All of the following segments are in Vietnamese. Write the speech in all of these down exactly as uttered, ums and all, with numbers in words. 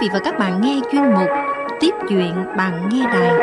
vị và các bạn nghe chuyên mục Tiếp chuyện bạn nghe đài.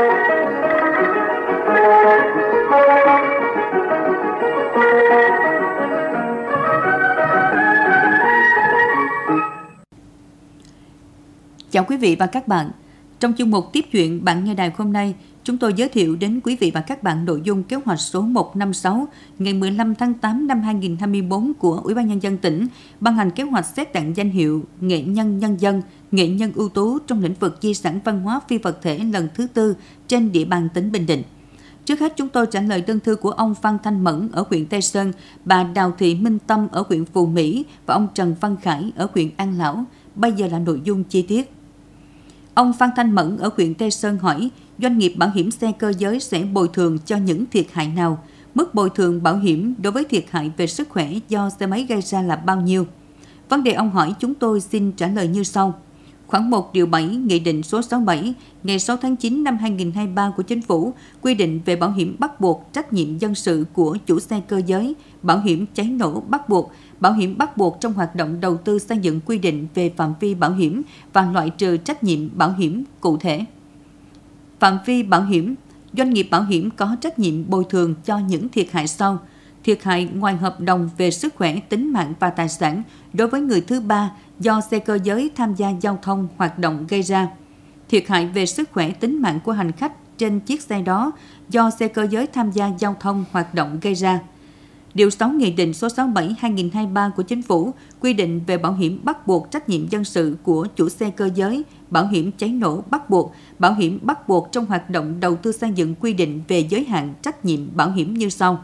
Chào quý vị và các bạn. Trong chuyên mục Tiếp chuyện bạn nghe đài hôm nay, chúng tôi giới thiệu đến quý vị và các bạn nội dung kế hoạch số một năm sáu ngày mười lăm tháng tám năm hai nghìn không trăm hai mươi tư của Ủy ban Nhân dân tỉnh ban hành kế hoạch xét tặng danh hiệu nghệ nhân nhân dân, nghệ nhân ưu tú trong lĩnh vực di sản văn hóa phi vật thể lần thứ tư trên địa bàn tỉnh Bình Định. Trước hết, chúng tôi trả lời đơn thư của ông Phan Thanh Mẫn ở huyện Tây Sơn, bà Đào Thị Minh Tâm ở huyện Phù Mỹ và ông Trần Văn Khải ở huyện An Lão. Bây giờ là nội dung chi tiết. Ông Phan Thanh Mẫn ở huyện Tây Sơn hỏi, doanh nghiệp bảo hiểm xe cơ giới sẽ bồi thường cho những thiệt hại nào? Mức bồi thường bảo hiểm đối với thiệt hại về sức khỏe do xe máy gây ra là bao nhiêu? Vấn đề ông hỏi chúng tôi xin trả lời như sau. Khoảng một điều bảy Nghị định số sáu mươi bảy ngày sáu tháng chín năm hai nghìn không trăm hai mươi ba của Chính phủ quy định về bảo hiểm bắt buộc trách nhiệm dân sự của chủ xe cơ giới, bảo hiểm cháy nổ bắt buộc, bảo hiểm bắt buộc trong hoạt động đầu tư xây dựng quy định về phạm vi bảo hiểm và loại trừ trách nhiệm bảo hiểm cụ thể. Phạm vi bảo hiểm, doanh nghiệp bảo hiểm có trách nhiệm bồi thường cho những thiệt hại sau. Thiệt hại ngoài hợp đồng về sức khỏe, tính mạng và tài sản đối với người thứ ba do xe cơ giới tham gia giao thông hoạt động gây ra. Thiệt hại về sức khỏe, tính mạng của hành khách trên chiếc xe đó do xe cơ giới tham gia giao thông hoạt động gây ra. Điều sáu Nghị định số sáu mươi bảy hai nghìn không trăm hai mươi ba của Chính phủ quy định về bảo hiểm bắt buộc trách nhiệm dân sự của chủ xe cơ giới, bảo hiểm cháy nổ bắt buộc, bảo hiểm bắt buộc trong hoạt động đầu tư xây dựng quy định về giới hạn trách nhiệm bảo hiểm như sau.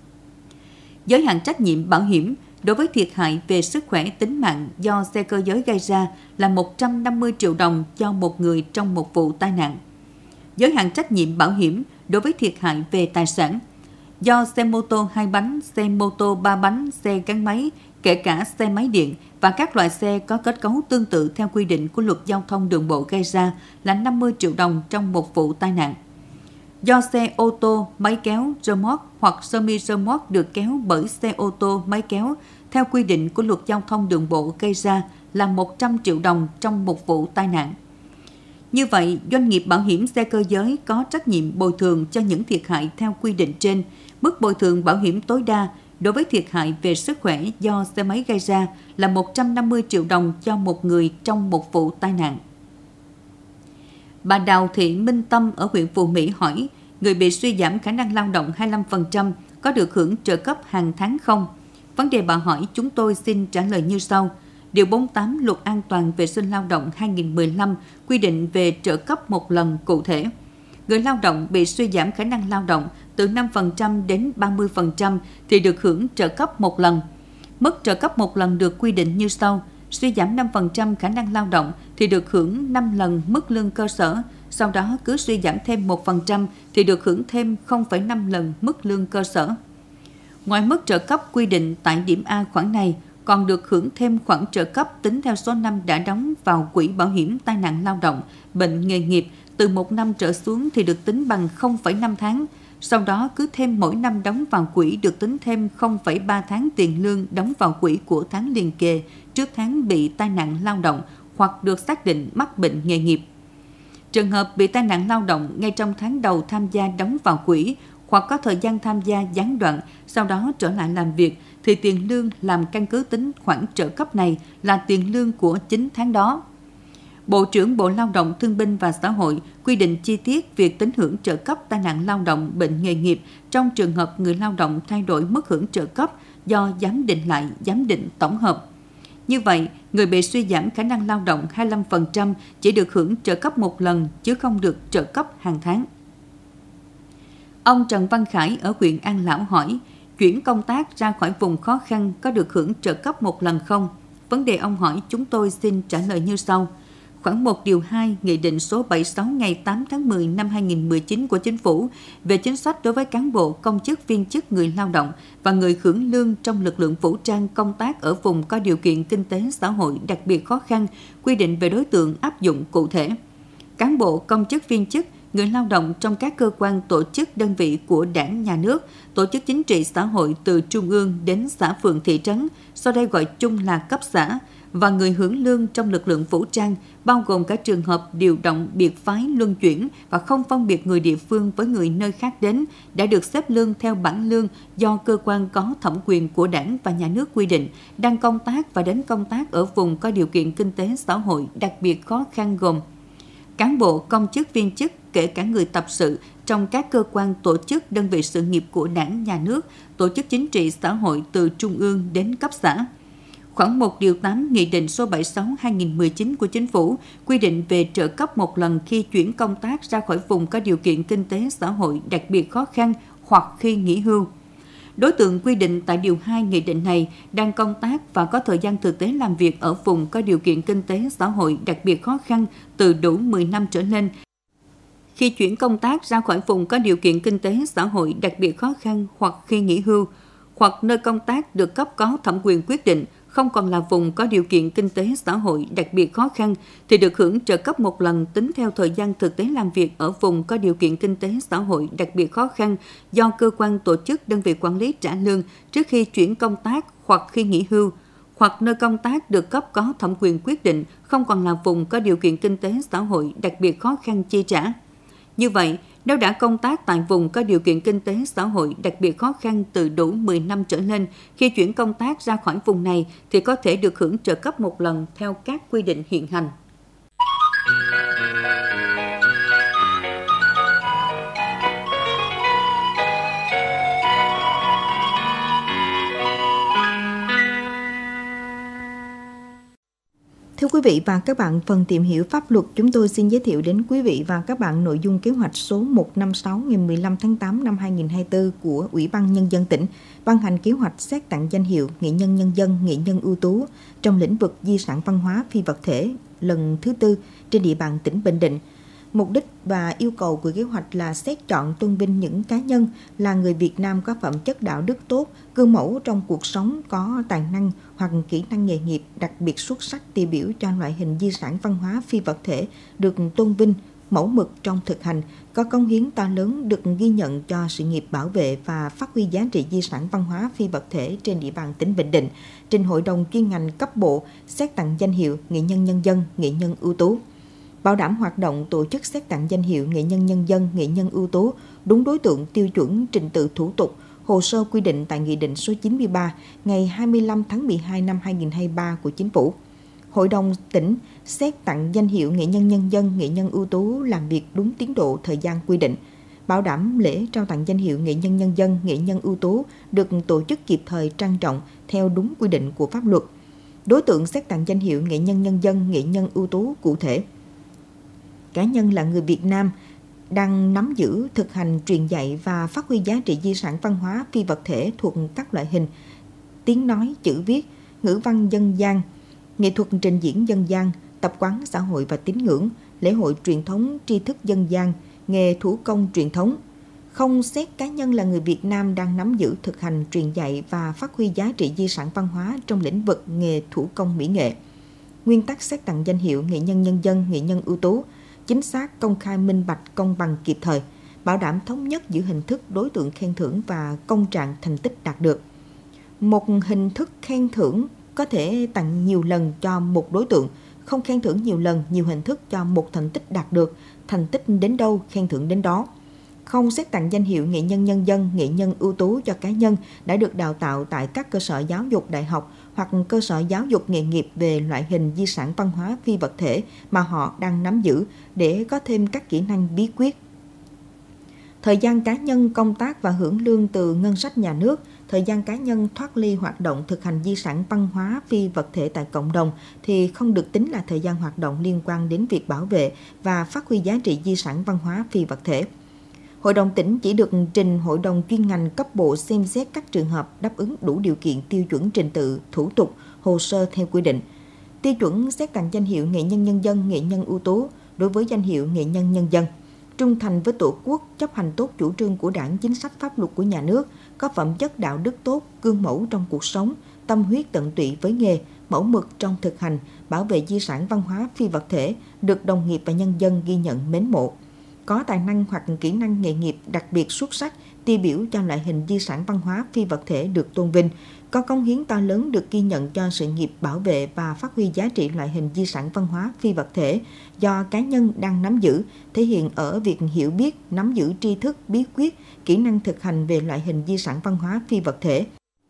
Giới hạn trách nhiệm bảo hiểm đối với thiệt hại về sức khỏe, tính mạng do xe cơ giới gây ra là một trăm năm mươi triệu đồng cho một người trong một vụ tai nạn. Giới hạn trách nhiệm bảo hiểm đối với thiệt hại về tài sản do xe mô tô hai bánh, xe mô tô ba bánh, xe gắn máy, kể cả xe máy điện và các loại xe có kết cấu tương tự theo quy định của Luật Giao thông Đường bộ gây ra là năm mươi triệu đồng trong một vụ tai nạn. Do xe ô tô, máy kéo, rơ moóc hoặc semi rơ moóc được kéo bởi xe ô tô, máy kéo theo quy định của Luật Giao thông Đường bộ gây ra là một trăm triệu đồng trong một vụ tai nạn. Như vậy, doanh nghiệp bảo hiểm xe cơ giới có trách nhiệm bồi thường cho những thiệt hại theo quy định trên. Mức bồi thường bảo hiểm tối đa đối với thiệt hại về sức khỏe do xe máy gây ra là một trăm năm mươi triệu đồng cho một người trong một vụ tai nạn. Bà Đào Thị Minh Tâm ở huyện Phù Mỹ hỏi, người bị suy giảm khả năng lao động hai mươi lăm phần trăm có được hưởng trợ cấp hàng tháng không? Vấn đề bà hỏi chúng tôi xin trả lời như sau. Điều bốn mươi tám Luật An toàn vệ sinh lao động hai nghìn không trăm mười lăm quy định về trợ cấp một lần cụ thể. Người lao động bị suy giảm khả năng lao động từ năm phần trăm đến ba mươi phần trăm thì được hưởng trợ cấp một lần. Mức trợ cấp một lần được quy định như sau. Suy giảm năm phần trăm khả năng lao động thì được hưởng năm lần mức lương cơ sở, sau đó cứ suy giảm thêm một phần trăm thì được hưởng thêm không phẩy năm lần mức lương cơ sở. Ngoài mức trợ cấp quy định tại điểm A khoản này, còn được hưởng thêm khoản trợ cấp tính theo số năm đã đóng vào quỹ bảo hiểm tai nạn lao động, bệnh nghề nghiệp từ một năm trở xuống thì được tính bằng không phẩy năm tháng. Sau đó cứ thêm mỗi năm đóng vào quỹ được tính thêm không phẩy ba tháng tiền lương đóng vào quỹ của tháng liền kề trước tháng bị tai nạn lao động hoặc được xác định mắc bệnh nghề nghiệp. Trường hợp bị tai nạn lao động ngay trong tháng đầu tham gia đóng vào quỹ hoặc có thời gian tham gia gián đoạn, sau đó trở lại làm việc, thì tiền lương làm căn cứ tính khoản trợ cấp này là tiền lương của chính tháng đó. Bộ trưởng Bộ Lao động Thương binh và Xã hội quy định chi tiết việc tính hưởng trợ cấp tai nạn lao động, bệnh nghề nghiệp trong trường hợp người lao động thay đổi mức hưởng trợ cấp do giám định lại, giám định tổng hợp. Như vậy, người bị suy giảm khả năng lao động hai mươi lăm phần trăm chỉ được hưởng trợ cấp một lần chứ không được trợ cấp hàng tháng. Ông Trần Văn Khải ở huyện An Lão hỏi, chuyển công tác ra khỏi vùng khó khăn có được hưởng trợ cấp một lần không? Vấn đề ông hỏi chúng tôi xin trả lời như sau. Khoảng một điều hai Nghị định số bảy mươi sáu ngày tám tháng mười năm hai nghìn không trăm mười chín của Chính phủ về chính sách đối với cán bộ, công chức, viên chức, người lao động và người hưởng lương trong lực lượng vũ trang công tác ở vùng có điều kiện kinh tế xã hội đặc biệt khó khăn, quy định về đối tượng áp dụng cụ thể. Cán bộ, công chức, viên chức, người lao động trong các cơ quan, tổ chức, đơn vị của Đảng, Nhà nước, tổ chức chính trị xã hội từ trung ương đến xã phường thị trấn, sau đây gọi chung là cấp xã, và người hưởng lương trong lực lượng vũ trang, bao gồm cả trường hợp điều động biệt phái luân chuyển và không phân biệt người địa phương với người nơi khác đến, đã được xếp lương theo bảng lương do cơ quan có thẩm quyền của Đảng và Nhà nước quy định, đang công tác và đến công tác ở vùng có điều kiện kinh tế xã hội đặc biệt khó khăn gồm cán bộ, công chức, viên chức, kể cả người tập sự trong các cơ quan, tổ chức, đơn vị sự nghiệp của Đảng, Nhà nước, tổ chức chính trị xã hội từ trung ương đến cấp xã. Khoản một điều tám Nghị định số bảy mươi sáu trên hai nghìn không trăm mười chín của Chính phủ quy định về trợ cấp một lần khi chuyển công tác ra khỏi vùng có điều kiện kinh tế xã hội đặc biệt khó khăn hoặc khi nghỉ hưu. Đối tượng quy định tại điều hai nghị định này đang công tác và có thời gian thực tế làm việc ở vùng có điều kiện kinh tế xã hội đặc biệt khó khăn từ đủ mười năm trở lên. Khi chuyển công tác ra khỏi vùng có điều kiện kinh tế xã hội đặc biệt khó khăn hoặc khi nghỉ hưu, hoặc nơi công tác được cấp có thẩm quyền quyết định không còn là vùng có điều kiện kinh tế xã hội đặc biệt khó khăn thì được hưởng trợ cấp một lần tính theo thời gian thực tế làm việc ở vùng có điều kiện kinh tế xã hội đặc biệt khó khăn do cơ quan, tổ chức, đơn vị quản lý trả lương trước khi chuyển công tác hoặc khi nghỉ hưu, hoặc nơi công tác được cấp có thẩm quyền quyết định không còn là vùng có điều kiện kinh tế xã hội đặc biệt khó khăn chi trả. Như vậy, nếu đã công tác tại vùng có điều kiện kinh tế xã hội đặc biệt khó khăn từ đủ mười năm trở lên, khi chuyển công tác ra khỏi vùng này thì có thể được hưởng trợ cấp một lần theo các quy định hiện hành. Thưa quý vị và các bạn, phần tìm hiểu pháp luật chúng tôi xin giới thiệu đến quý vị và các bạn nội dung kế hoạch số một trăm năm mươi sáu ngày mười lăm tháng tám năm hai nghìn không trăm hai mươi tư của Ủy ban Nhân dân tỉnh ban hành kế hoạch xét tặng danh hiệu nghệ nhân nhân dân, nghệ nhân ưu tú trong lĩnh vực di sản văn hóa phi vật thể lần thứ tư trên địa bàn tỉnh Bình Định. Mục đích và yêu cầu của kế hoạch là xét chọn tôn vinh những cá nhân là người Việt Nam có phẩm chất đạo đức tốt, gương mẫu trong cuộc sống, có tài năng hoặc kỹ năng nghề nghiệp đặc biệt xuất sắc tiêu biểu cho loại hình di sản văn hóa phi vật thể được tôn vinh, mẫu mực trong thực hành, có cống hiến to lớn được ghi nhận cho sự nghiệp bảo vệ và phát huy giá trị di sản văn hóa phi vật thể trên địa bàn tỉnh Bình Định, trình Hội đồng chuyên ngành cấp bộ xét tặng danh hiệu nghệ nhân nhân dân, nghệ nhân ưu tú. Bảo đảm hoạt động tổ chức xét tặng danh hiệu nghệ nhân nhân dân, nghệ nhân ưu tú đúng đối tượng, tiêu chuẩn, trình tự thủ tục, hồ sơ quy định tại Nghị định số chín mươi ba ngày hai mươi lăm tháng mười hai năm hai nghìn không trăm hai mươi ba của Chính phủ. Hội đồng tỉnh xét tặng danh hiệu nghệ nhân nhân dân, nghệ nhân ưu tú làm việc đúng tiến độ, thời gian quy định, bảo đảm lễ trao tặng danh hiệu nghệ nhân nhân dân, nghệ nhân ưu tú được tổ chức kịp thời, trang trọng theo đúng quy định của pháp luật. Đối tượng xét tặng danh hiệu nghệ nhân nhân dân, nghệ nhân ưu tú cụ thể: cá nhân là người Việt Nam đang nắm giữ, thực hành, truyền dạy và phát huy giá trị di sản văn hóa phi vật thể thuộc các loại hình tiếng nói, chữ viết, ngữ văn dân gian, nghệ thuật trình diễn dân gian, tập quán xã hội và tín ngưỡng, lễ hội truyền thống, tri thức dân gian, nghề thủ công truyền thống. Không xét cá nhân là người Việt Nam đang nắm giữ, thực hành, truyền dạy và phát huy giá trị di sản văn hóa trong lĩnh vực nghề thủ công mỹ nghệ. Nguyên tắc xét tặng danh hiệu nghệ nhân nhân dân, nghệ nhân ưu tú: chính xác, công khai, minh bạch, công bằng, kịp thời, bảo đảm thống nhất giữa hình thức đối tượng khen thưởng và công trạng thành tích đạt được. Một hình thức khen thưởng có thể tặng nhiều lần cho một đối tượng, không khen thưởng nhiều lần, nhiều hình thức cho một thành tích đạt được, thành tích đến đâu khen thưởng đến đó. Không xét tặng danh hiệu nghệ nhân nhân dân, nghệ nhân ưu tú cho cá nhân đã được đào tạo tại các cơ sở giáo dục đại học hoặc cơ sở giáo dục nghề nghiệp về loại hình di sản văn hóa phi vật thể mà họ đang nắm giữ để có thêm các kỹ năng bí quyết. Thời gian cá nhân công tác và hưởng lương từ ngân sách nhà nước, thời gian cá nhân thoát ly hoạt động thực hành di sản văn hóa phi vật thể tại cộng đồng thì không được tính là thời gian hoạt động liên quan đến việc bảo vệ và phát huy giá trị di sản văn hóa phi vật thể. Hội đồng tỉnh chỉ được trình Hội đồng chuyên ngành cấp bộ xem xét các trường hợp đáp ứng đủ điều kiện, tiêu chuẩn, trình tự, thủ tục, hồ sơ theo quy định. Tiêu chuẩn xét tặng danh hiệu nghệ nhân nhân dân, nghệ nhân ưu tú đối với danh hiệu nghệ nhân nhân dân: trung thành với Tổ quốc, chấp hành tốt chủ trương của Đảng, chính sách pháp luật của nhà nước, có phẩm chất đạo đức tốt, gương mẫu trong cuộc sống, tâm huyết tận tụy với nghề, mẫu mực trong thực hành, bảo vệ di sản văn hóa phi vật thể, được đồng nghiệp và nhân dân ghi nhận, mến mộ. Có tài năng hoặc kỹ năng nghề nghiệp đặc biệt xuất sắc tiêu biểu cho loại hình di sản văn hóa phi vật thể được tôn vinh, có cống hiến to lớn được ghi nhận cho sự nghiệp bảo vệ và phát huy giá trị loại hình di sản văn hóa phi vật thể do cá nhân đang nắm giữ, thể hiện ở việc hiểu biết, nắm giữ tri thức, bí quyết, kỹ năng thực hành về loại hình di sản văn hóa phi vật thể.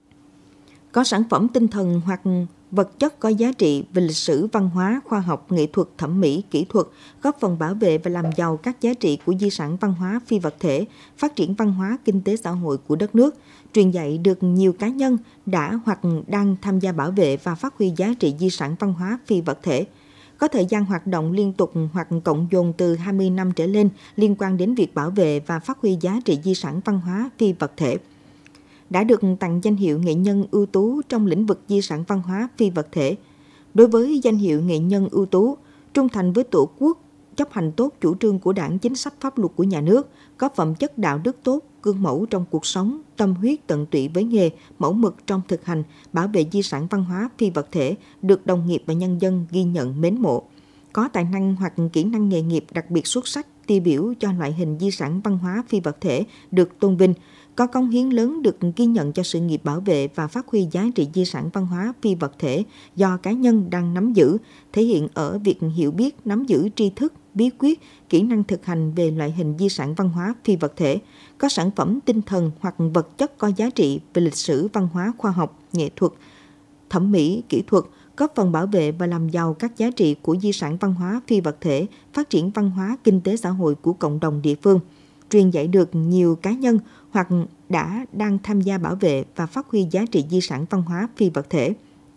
Có sản phẩm tinh thần hoặc vật chất có giá trị về lịch sử, văn hóa, khoa học, nghệ thuật, thẩm mỹ, kỹ thuật, góp phần bảo vệ và làm giàu các giá trị của di sản văn hóa phi vật thể, phát triển văn hóa, kinh tế xã hội của đất nước, truyền dạy được nhiều cá nhân đã hoặc đang tham gia bảo vệ và phát huy giá trị di sản văn hóa phi vật thể. Có thời gian hoạt động liên tục hoặc cộng dồn từ hai mươi năm trở lên liên quan đến việc bảo vệ và phát huy giá trị di sản văn hóa phi vật thể. Đã được tặng danh hiệu nghệ nhân ưu tú trong lĩnh vực di sản văn hóa phi vật thể. Đối với danh hiệu nghệ nhân ưu tú, trung thành với Tổ quốc, chấp hành tốt chủ trương của Đảng, chính sách pháp luật của nhà nước, có phẩm chất đạo đức tốt, gương mẫu trong cuộc sống, tâm huyết tận tụy với nghề, mẫu mực trong thực hành, bảo vệ di sản văn hóa phi vật thể, được đồng nghiệp và nhân dân ghi nhận mến mộ. Có tài năng hoặc kỹ năng nghề nghiệp đặc biệt xuất sắc, tiêu biểu cho loại hình di sản văn hóa phi vật thể được tôn vinh, có cống hiến lớn được ghi nhận cho sự nghiệp bảo vệ và phát huy giá trị di sản văn hóa phi vật thể do cá nhân đang nắm giữ, thể hiện ở việc hiểu biết, nắm giữ tri thức, bí quyết, kỹ năng thực hành về loại hình di sản văn hóa phi vật thể, có sản phẩm tinh thần hoặc vật chất có giá trị về lịch sử, văn hóa, khoa học, nghệ thuật, thẩm mỹ, kỹ thuật, góp phần bảo vệ và làm giàu các giá trị của di sản văn hóa phi vật thể, phát triển văn hóa, kinh tế xã hội của cộng đồng địa phương, truyền dạy được nhiều cá nhân hoặc đã đang tham gia bảo vệ và phát huy giá trị di sản văn hóa phi vật thể.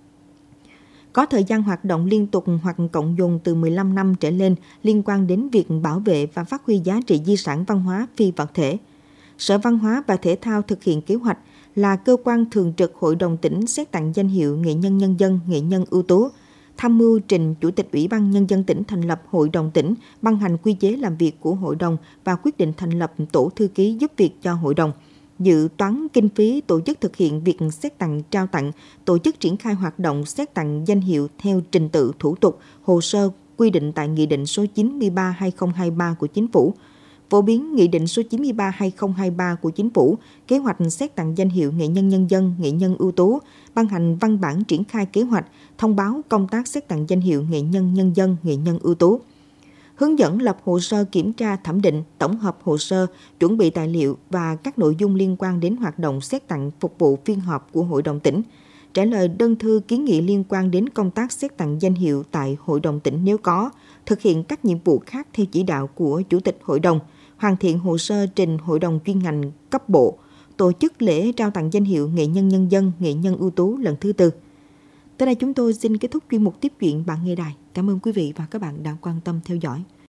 Có thời gian hoạt động liên tục hoặc cộng dồn từ mười lăm năm trở lên liên quan đến việc bảo vệ và phát huy giá trị di sản văn hóa phi vật thể. Sở Văn hóa và Thể thao thực hiện kế hoạch, là cơ quan thường trực Hội đồng tỉnh xét tặng danh hiệu nghệ nhân nhân dân, nghệ nhân ưu tú, tham mưu trình Chủ tịch Ủy ban Nhân dân tỉnh thành lập Hội đồng tỉnh, ban hành quy chế làm việc của Hội đồng và quyết định thành lập tổ thư ký giúp việc cho Hội đồng, dự toán kinh phí tổ chức thực hiện việc xét tặng, trao tặng, tổ chức triển khai hoạt động xét tặng danh hiệu theo trình tự, thủ tục, hồ sơ quy định tại Nghị định số chín mươi ba trên hai nghìn không trăm hai mươi ba của Chính phủ, phổ biến Nghị định số chín mươi ba trên hai nghìn không trăm hai mươi ba của Chính phủ, kế hoạch xét tặng danh hiệu nghệ nhân nhân dân, nghệ nhân ưu tú, ban hành văn bản triển khai kế hoạch, thông báo công tác xét tặng danh hiệu nghệ nhân nhân dân, nghệ nhân ưu tú. Hướng dẫn lập hồ sơ kiểm tra thẩm định, tổng hợp hồ sơ, chuẩn bị tài liệu và các nội dung liên quan đến hoạt động xét tặng phục vụ phiên họp của Hội đồng tỉnh. Trả lời đơn thư kiến nghị liên quan đến công tác xét tặng danh hiệu tại Hội đồng tỉnh nếu có, thực hiện các nhiệm vụ khác theo chỉ đạo của Chủ tịch Hội đồng, hoàn thiện hồ sơ trình Hội đồng chuyên ngành cấp bộ, tổ chức lễ trao tặng danh hiệu nghệ nhân nhân dân, nghệ nhân ưu tú lần thứ tư. Tới đây chúng tôi xin kết thúc chuyên mục tiếp chuyện bạn nghe đài. Cảm ơn quý vị và các bạn đã quan tâm theo dõi.